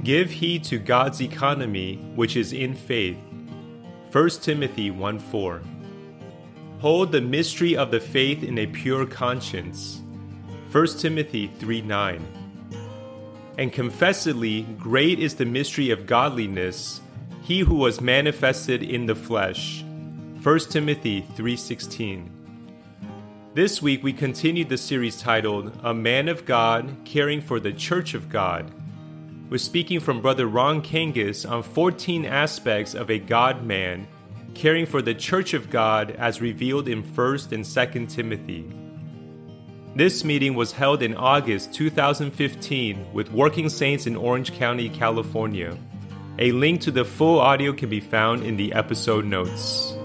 Give heed to God's economy, which is in faith. 1 Timothy 1:4. Hold the mystery of the faith in a pure conscience. 1 Timothy 3:9. And confessedly, great is the mystery of godliness, he who was manifested in the flesh. 1 Timothy 3:16. This week we continued the series titled, A Man of God Caring for the Church of God. We're speaking from Brother Ron Kangas on 14 aspects of a God-man caring for the Church of God as revealed in 1 and 2 Timothy. This meeting was held in August 2015 with Working Saints in Orange County, California. A link to the full audio can be found in the episode notes.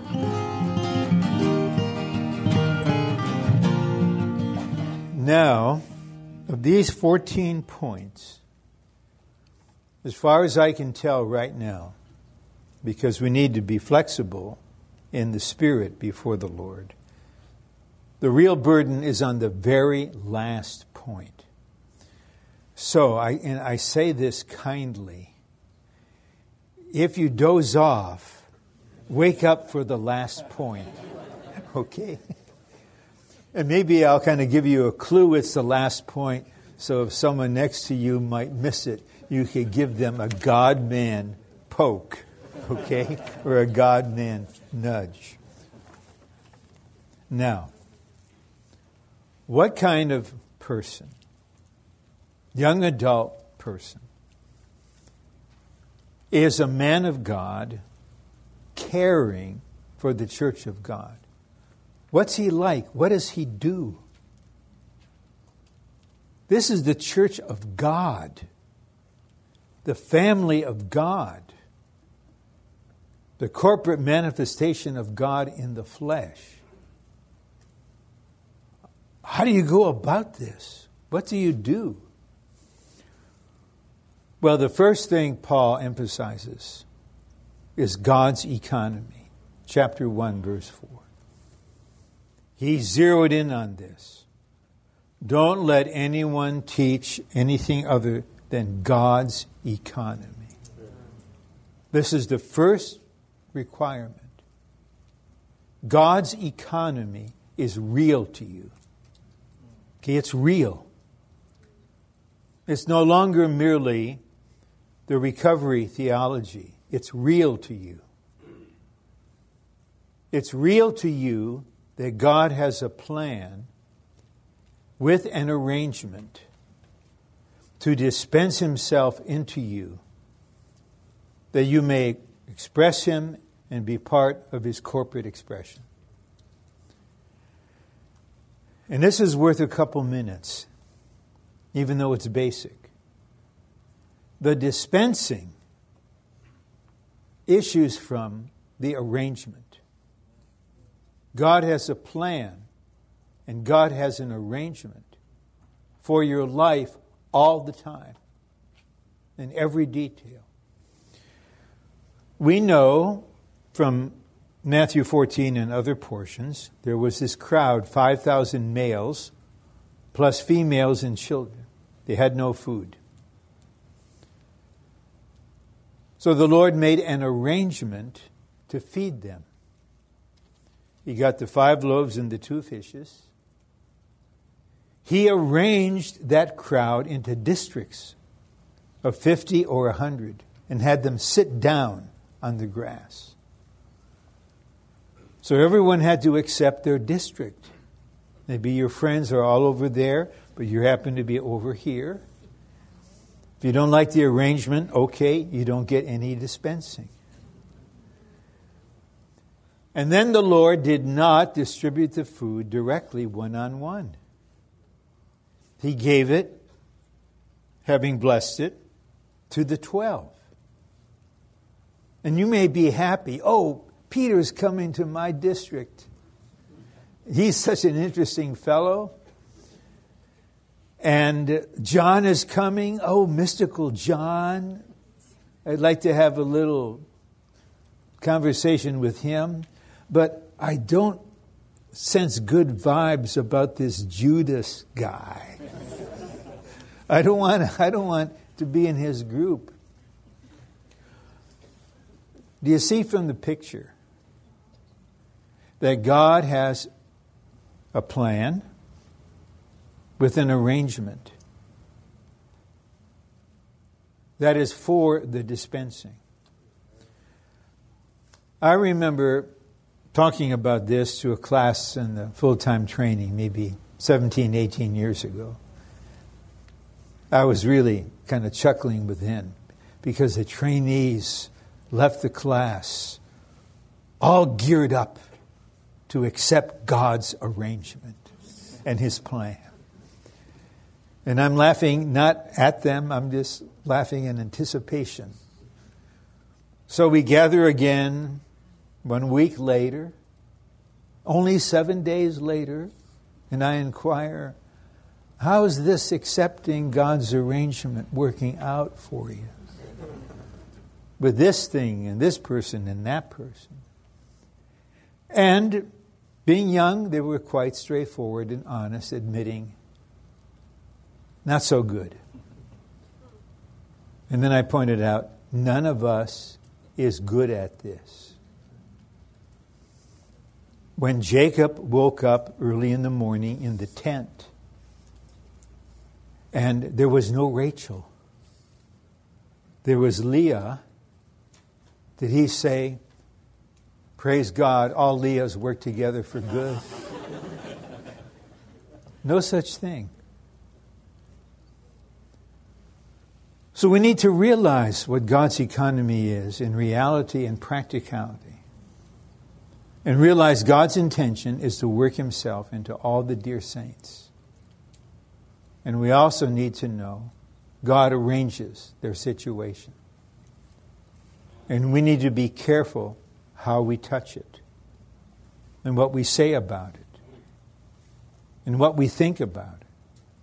Now, of these 14 points, as far as I can tell right now, because we need to be flexible in the spirit before the Lord, the real burden is on the very last point. So, I say this kindly. If you doze off, wake up for the last point. Okay? And maybe I'll kind of give you a clue it's the last point, so if someone next to you might miss it, you could give them a God-man poke, okay? Or a God-man nudge. Now, what kind of person, young adult person, is a man of God caring for the church of God? What's he like? What does he do? This is the church of God, the family of God, the corporate manifestation of God in the flesh. How do you go about this? What do you do? Well, the first thing Paul emphasizes is God's economy. Chapter 1, verse 4. He zeroed in on this. Don't let anyone teach anything other than God's economy. This is the first requirement. God's economy is real to you. Okay, it's real. It's no longer merely the recovery theology. It's real to you. It's real to you that God has a plan with an arrangement to dispense himself into you, that you may express him and be part of his corporate expression. And this is worth a couple minutes, even though it's basic. The dispensing issues from the arrangement. God has a plan, and God has an arrangement for your life all the time, in every detail. We know from Matthew 14 and other portions, there was this crowd, 5,000 males, plus females and children. They had no food. So the Lord made an arrangement to feed them. He got the 5 loaves and the 2 fishes. He arranged that crowd into districts of 50 or 100 and had them sit down on the grass. So everyone had to accept their district. Maybe your friends are all over there, but you happen to be over here. If you don't like the arrangement, okay, you don't get any dispensing. And then the Lord did not distribute the food directly one-on-one. He gave it, having blessed it, to the 12. And you may be happy, oh, Peter's coming to my district. He's such an interesting fellow. And John is coming. Oh, mystical John. I'd like to have a little conversation with him. But I don't sense good vibes about this Judas guy. I don't want to be in his group. Do you see from the picture that God has a plan with an arrangement that is for the dispensing? I remember talking about this to a class in the full-time training maybe 17, 18 years ago. I was really kind of chuckling within because the trainees left the class all geared up to accept God's arrangement and His plan. And I'm laughing not at them, I'm just laughing in anticipation. So we gather again 1 week later, only 7 days later, and I inquire, how is this accepting God's arrangement working out for you? With this thing and this person and that person. And being young, they were quite straightforward and honest, admitting, not so good. And then I pointed out, none of us is good at this. When Jacob woke up early in the morning in the tent, and there was no Rachel, there was Leah, did he say, praise God, all Leahs work together for good? No such thing. So we need to realize what God's economy is in reality and practicality. And realize God's intention is to work Himself into all the dear saints. And we also need to know God arranges their situation. And we need to be careful how we touch it and what we say about it and what we think about it.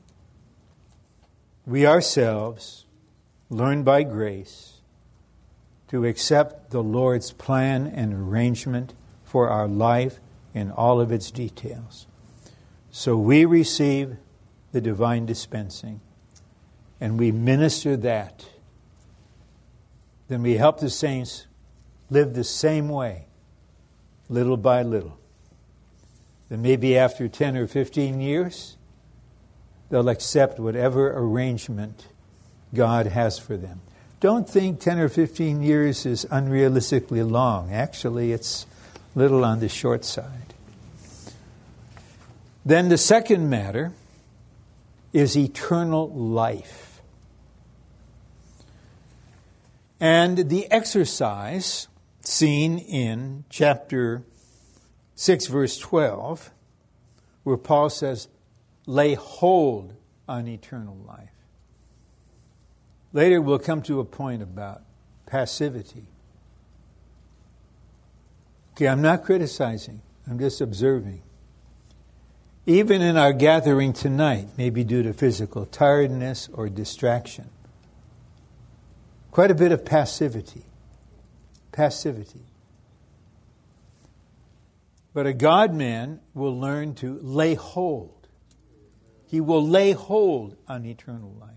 We ourselves learn by grace to accept the Lord's plan and arrangement for our life in all of its details. So we receive the divine dispensing and we minister that. Then we help the saints live the same way, little by little. Then maybe after 10 or 15 years, they'll accept whatever arrangement God has for them. Don't think 10 or 15 years is unrealistically long. Actually, it's a little on the short side. Then the second matter is eternal life. And the exercise seen in chapter 6, verse 12, where Paul says, lay hold on eternal life. Later we'll come to a point about passivity. Okay, I'm not criticizing. I'm just observing. Even in our gathering tonight, maybe due to physical tiredness or distraction, quite a bit of passivity. Passivity. But a God-man will learn to lay hold. He will lay hold on eternal life.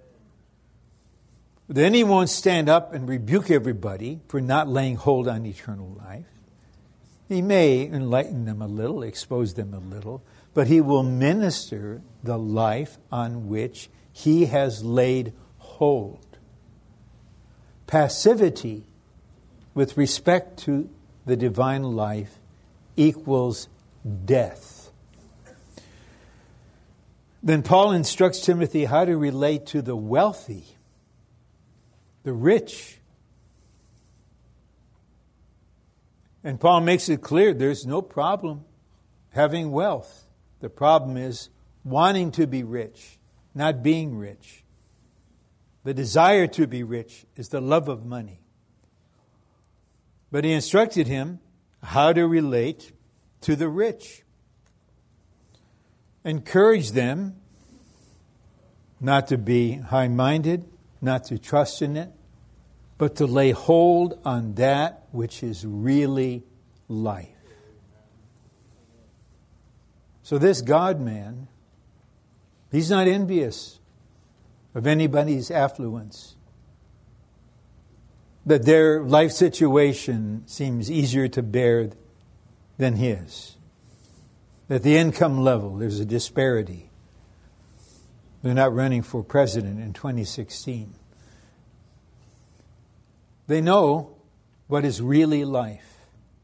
Then he won't stand up and rebuke everybody for not laying hold on eternal life. He may enlighten them a little, expose them a little, but he will minister the life on which he has laid hold. Passivity with respect to the divine life equals death. Then Paul instructs Timothy how to relate to the wealthy, the rich. And Paul makes it clear there's no problem having wealth. The problem is wanting to be rich, not being rich. The desire to be rich is the love of money. But he instructed him how to relate to the rich. Encourage them not to be high-minded, not to trust in it, but to lay hold on that which is really life. So this God-man, he's not envious of anybody's affluence, that their life situation seems easier to bear than his. At the income level, there's a disparity. They're not running for president in 2016. They know what is really life.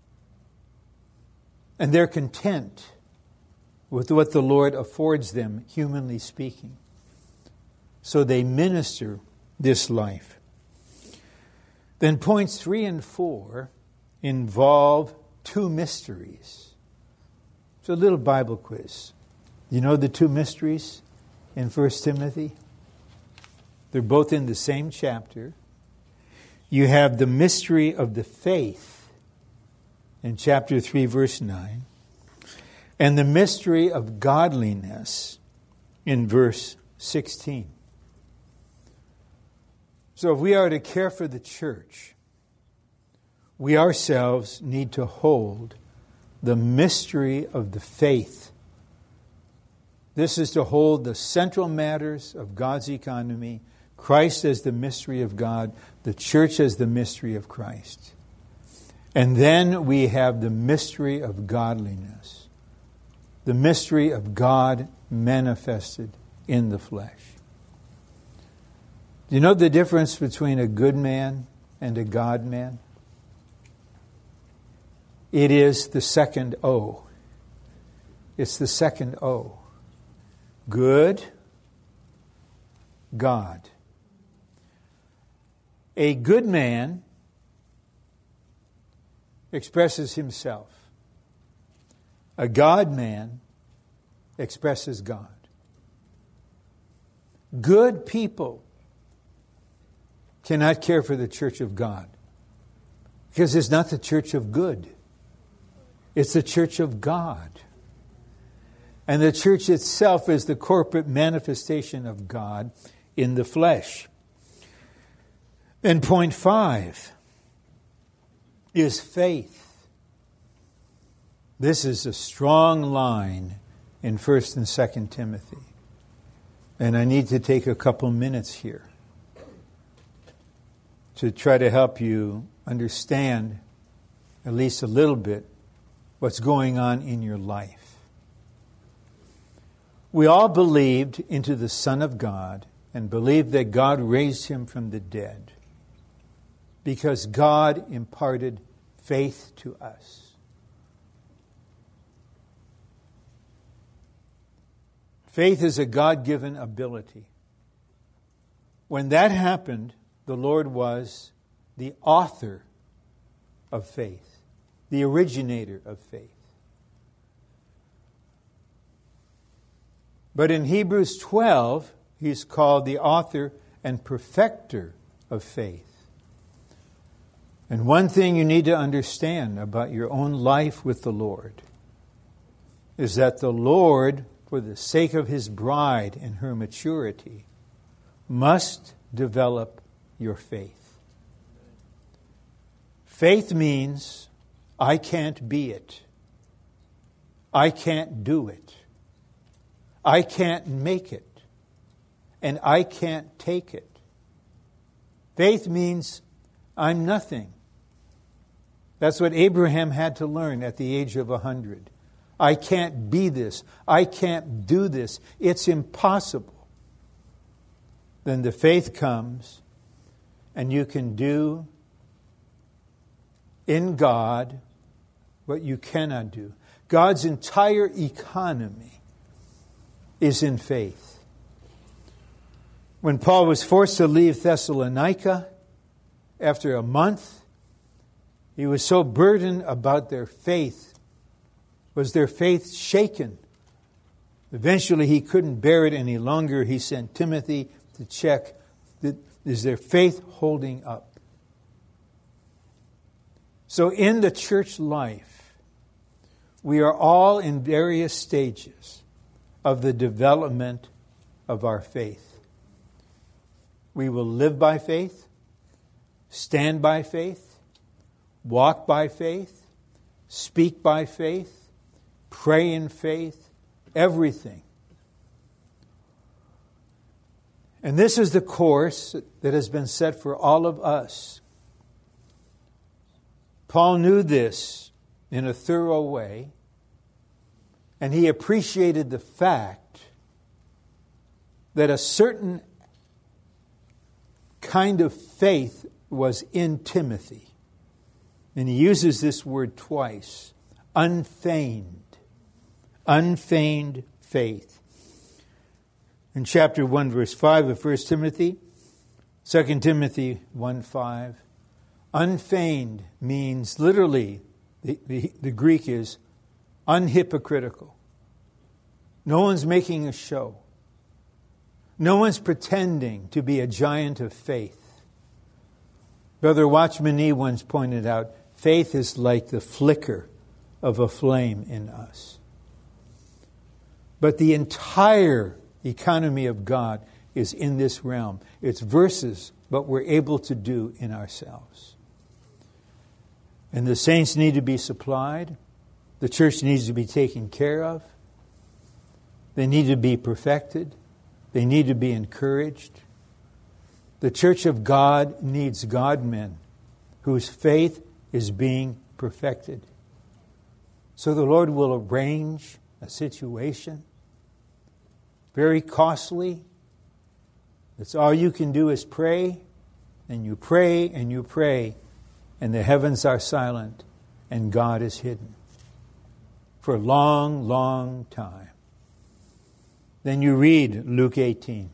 And they're content with what the Lord affords them, humanly speaking. So they minister this life. Then points 3 and 4 involve two mysteries. It's a little Bible quiz. You know the two mysteries in 1 Timothy? They're both in the same chapter. You have the mystery of the faith in chapter 3, verse 9, and the mystery of godliness in verse 16. So if we are to care for the church, we ourselves need to hold the mystery of the faith. This is to hold the central matters of God's economy, Christ as the mystery of God, the church as the mystery of Christ. And then we have the mystery of godliness, the mystery of God manifested in the flesh. Do you know the difference between a good man and a God man? It is the second O. It's the second O. Good, God. A good man expresses himself. A God man expresses God. Good people cannot care for the church of God because it's not the church of good. It's the church of God. And the church itself is the corporate manifestation of God in the flesh. And point 5 is faith. This is a strong line in 1 and 2 Timothy. And I need to take a couple minutes here to try to help you understand at least a little bit what's going on in your life. We all believed into the Son of God and believed that God raised him from the dead because God imparted faith to us. Faith is a God-given ability. When that happened, the Lord was the author of faith, the originator of faith. But in Hebrews 12, he's called the author and perfecter of faith. And one thing you need to understand about your own life with the Lord is that the Lord, for the sake of his bride and her maturity, must develop your faith. Faith means I can't be it. I can't do it. I can't make it. And I can't take it. Faith means I'm nothing. That's what Abraham had to learn at the age of 100. I can't be this. I can't do this. It's impossible. Then the faith comes, and you can do in God what you cannot do. God's entire economy is in faith. When Paul was forced to leave Thessalonica after a month, he was so burdened about their faith. Was their faith shaken? Eventually he couldn't bear it any longer. He sent Timothy to check, is their faith holding up? So in the church life, we are all in various stages of the development of our faith. We will live by faith, stand by faith, walk by faith, speak by faith, pray in faith, everything. And this is the course that has been set for all of us. Paul knew this in a thorough way, and he appreciated the fact that a certain kind of faith was in Timothy. And he uses this word twice. Unfeigned. Unfeigned faith. In chapter 1, verse 5 of 1 Timothy, 2 Timothy 1:5, unfeigned means literally, the Greek is unhypocritical. No one's making a show. No one's pretending to be a giant of faith. Brother Watchman Nee once pointed out, faith is like the flicker of a flame in us. But the entire economy of God is in this realm. It's versus what we're able to do in ourselves. And the saints need to be supplied. The church needs to be taken care of. They need to be perfected. They need to be encouraged. The church of God needs God-men whose faith is being perfected. So the Lord will arrange a situation, very costly. That's all you can do is pray, and you pray, and you pray, and the heavens are silent, and God is hidden for a long, long time. Then you read Luke 18.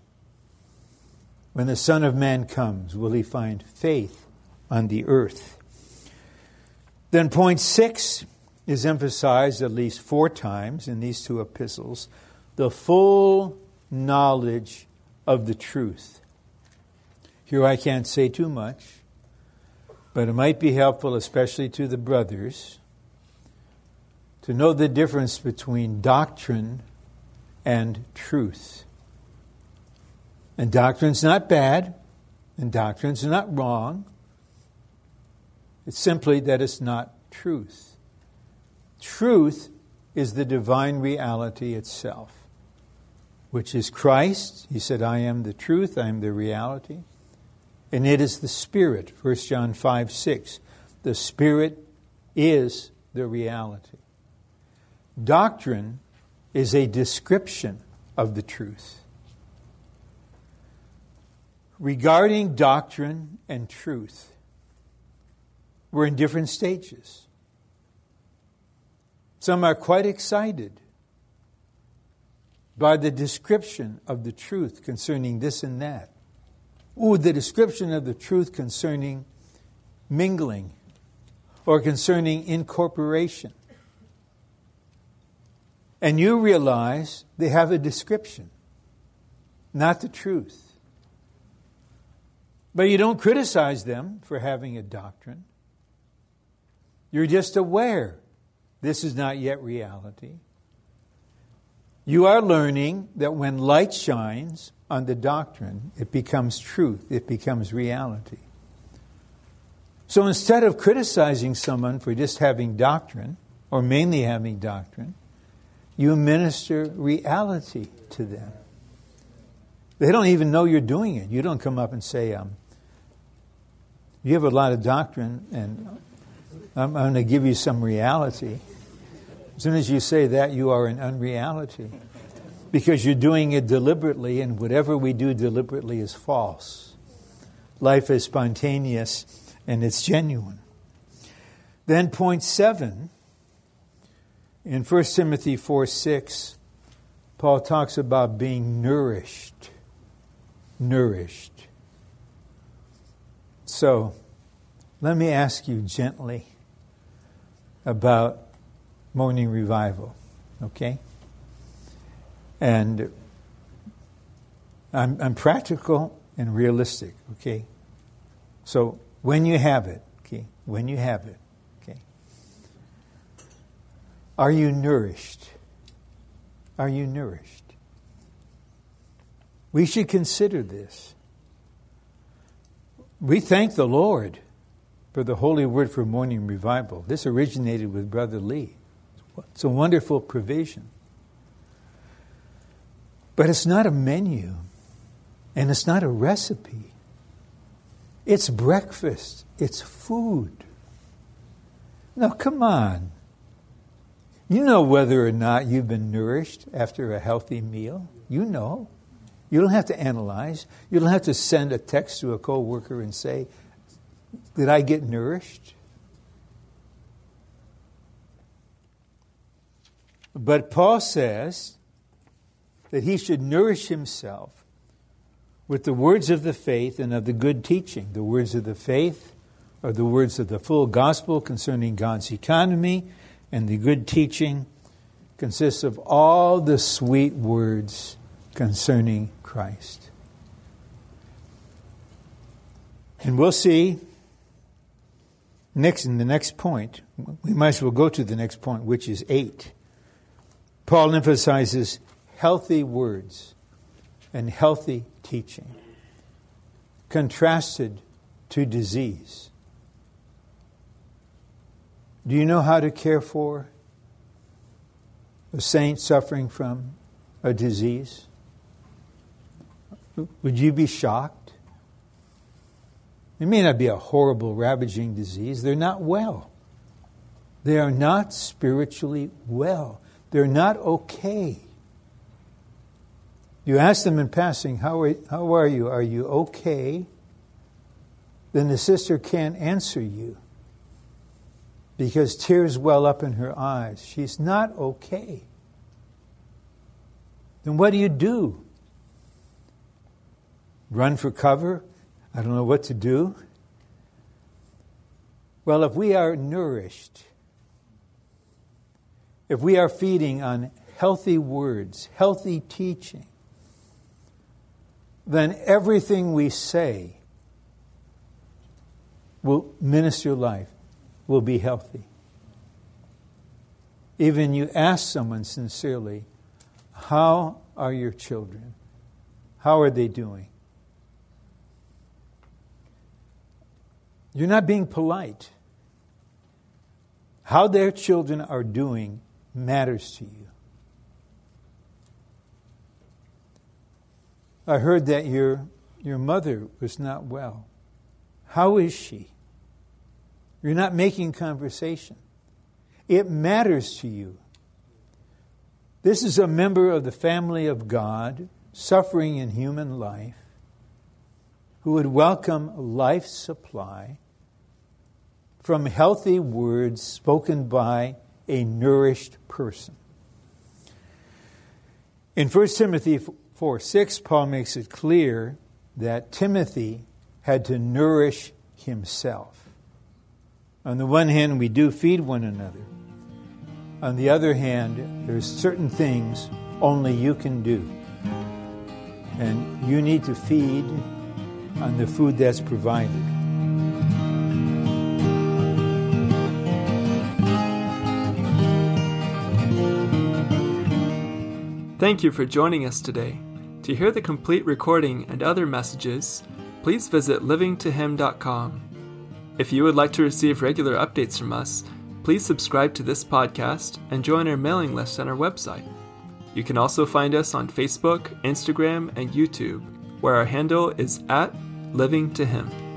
When the Son of Man comes, will he find faith on the earth? Then point 6 is emphasized at least 4 times in these 2 epistles. The full knowledge of the truth. Here I can't say too much, but it might be helpful, especially to the brothers, to know the difference between doctrine and truth. And doctrine's not bad, and doctrine's not wrong. It's simply that it's not truth. Truth is the divine reality itself, which is Christ. He said, I am the truth, I am the reality. And it is the Spirit, 1 John 5:6. The Spirit is the reality. Doctrine is a description of the truth. Regarding doctrine and truth, we're in different stages. Some are quite excited by the description of the truth concerning this and that. Ooh, the description of the truth concerning mingling or concerning incorporation. And you realize they have a description, not the truth. But you don't criticize them for having a doctrine. You're just aware this is not yet reality. You are learning that when light shines on the doctrine, it becomes truth, it becomes reality. So instead of criticizing someone for just having doctrine, or mainly having doctrine, you minister reality to them. They don't even know you're doing it. You don't come up and say, you have a lot of doctrine, and I'm going to give you some reality. As soon as you say that, you are in unreality. Because you're doing it deliberately, and whatever we do deliberately is false. Life is spontaneous, and it's genuine. Then point 7, in 1 Timothy 4:6, Paul talks about being nourished. Nourished. So, let me ask you gently about morning revival, okay? And I'm practical and realistic, okay? So, when you have it, okay? When you have it, okay? Are you nourished? Are you nourished? We should consider this. We thank the Lord for the Holy Word for Morning Revival. This originated with Brother Lee. It's a wonderful provision. But it's not a menu. And it's not a recipe. It's breakfast. It's food. Now, come on. You know whether or not you've been nourished after a healthy meal. You know. You don't have to analyze. You don't have to send a text to a coworker and say, did I get nourished? But Paul says that he should nourish himself with the words of the faith and of the good teaching. The words of the faith are the words of the full gospel concerning God's economy, and the good teaching consists of all the sweet words concerning Christ. And we'll see in the next point, we might as well go to the next point, which is 8. Paul emphasizes healthy words and healthy teaching, contrasted to disease. Do you know how to care for a saint suffering from a disease? Would you be shocked? It may not be a horrible, ravaging disease. They're not well. They are not spiritually well. They're not okay. You ask them in passing, how are you? Are you okay? Then the sister can't answer you because tears well up in her eyes. She's not okay. Then what do? Run for cover? I don't know what to do. Well, if we are nourished, if we are feeding on healthy words, healthy teaching, then everything we say will minister life, will be healthy. Even you ask someone sincerely, how are your children? How are they doing? You're not being polite. How their children are doing matters to you. I heard that your mother was not well. How is she? You're not making conversation. It matters to you. This is a member of the family of God, suffering in human life, who would welcome life's supply from healthy words spoken by a nourished person. In 1 Timothy 4:6, Paul makes it clear that Timothy had to nourish himself. On the one hand, we do feed one another. On the other hand, there's certain things only you can do. And you need to feed on the food that's provided. Thank you for joining us today. To hear the complete recording and other messages, please visit livingtohim.com. If you would like to receive regular updates from us, please subscribe to this podcast and join our mailing list on our website. You can also find us on Facebook, Instagram, and YouTube, where our handle is @LivingToHim.